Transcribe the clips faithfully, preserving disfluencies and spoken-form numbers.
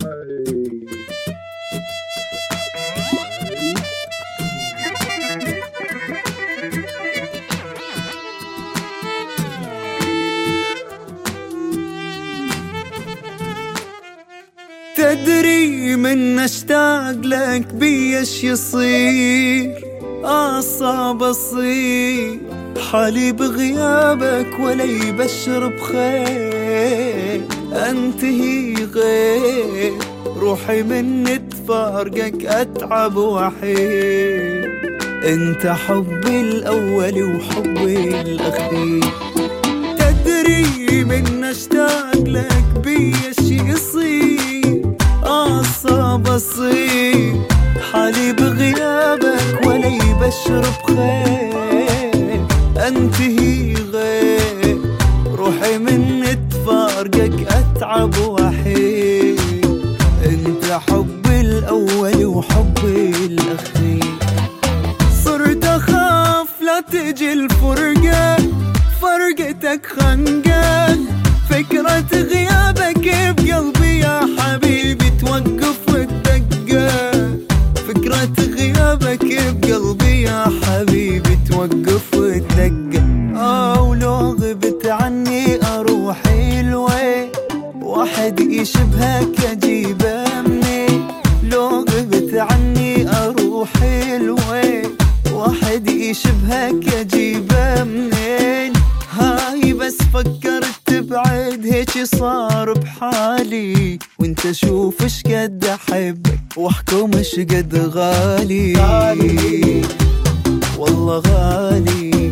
تدري من اشتاق لك بيش يصير أصعب أصير حالي بغيابك ولا يبشر بخير أنتهي غير روحي من تفارقك أتعب وحيد أنت حبي الأول وحبي الأخير. تدري من اشتاق لك بيش يصير أصعب أصير حالي بغيابك ولا يبشر بخير أنتهي غير روحي من تفارقك أتعب وحيد أنت حبي الأول وحبي الأخير. صرت أخاف لا تجي الفرقة فرقتك خنقة فكرة غيابك بقلبي يا حبيبي توقف والدقة فكرة غيابك بقلبي يا حبيبي توقف والدقة. أو لو غبت عني أروح الوين واحد يشبهك أجيبه منين لو غبت عني أروح الوين واحد يشبهك أجيبه منين. هاي بس فكرت تبعد هيك صار بحالي وانت شوف اش قد احبك واحكم اش قد غالي غالي والله غالي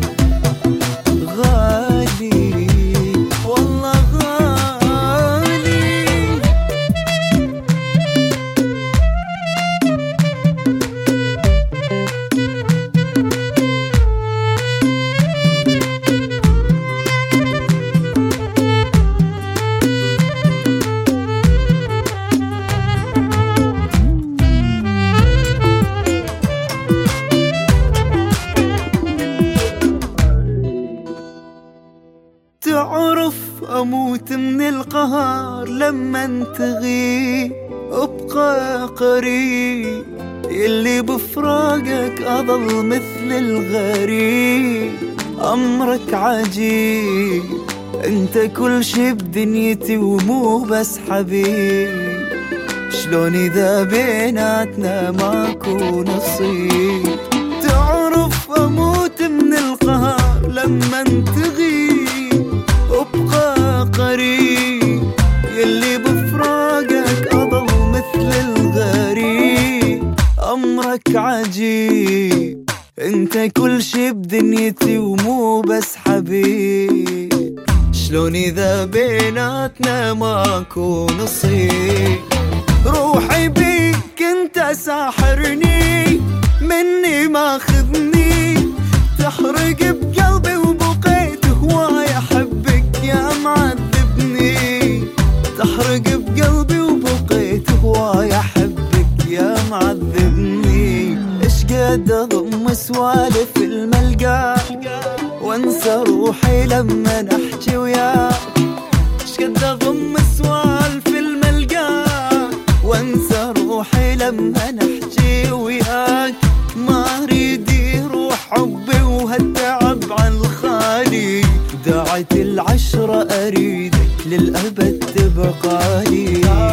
غالي والله غالي. تعرف أموت من القهر لما تغيب أبقى قريب اللي بفراقك أضل مثل الغريب. أمرك عجيب أنت كل شي بدنيتي ومو بس حبيب شلون إذا بيناتنا ماكو نصيب. تعرف أموت من القهر لما تغيب أبقى قريب يلي بفراقك أضل مثل الغريب. أمرك عجيب أنت كل شي بدنيتي ومو بس حبيب شلون إذا بيناتنا ماكو نصيب. روحي بيك أنت ساحرني مني ماخذني تحرق بقلبي وبقيت هواي أحبك يا معذبني تحرق بقلبي وبقيت هواي أحبك يا معذبني. إش قد أضم سوالف الملقى وانسى روحي لما نحكي وياك إش قد أضم سوالف الملقى وانسى روحي لما نحكي وياك. ما أريد يروح حبي وهالتعب عن الخالي دعيت العشرة أريدك للأبد تبقالي.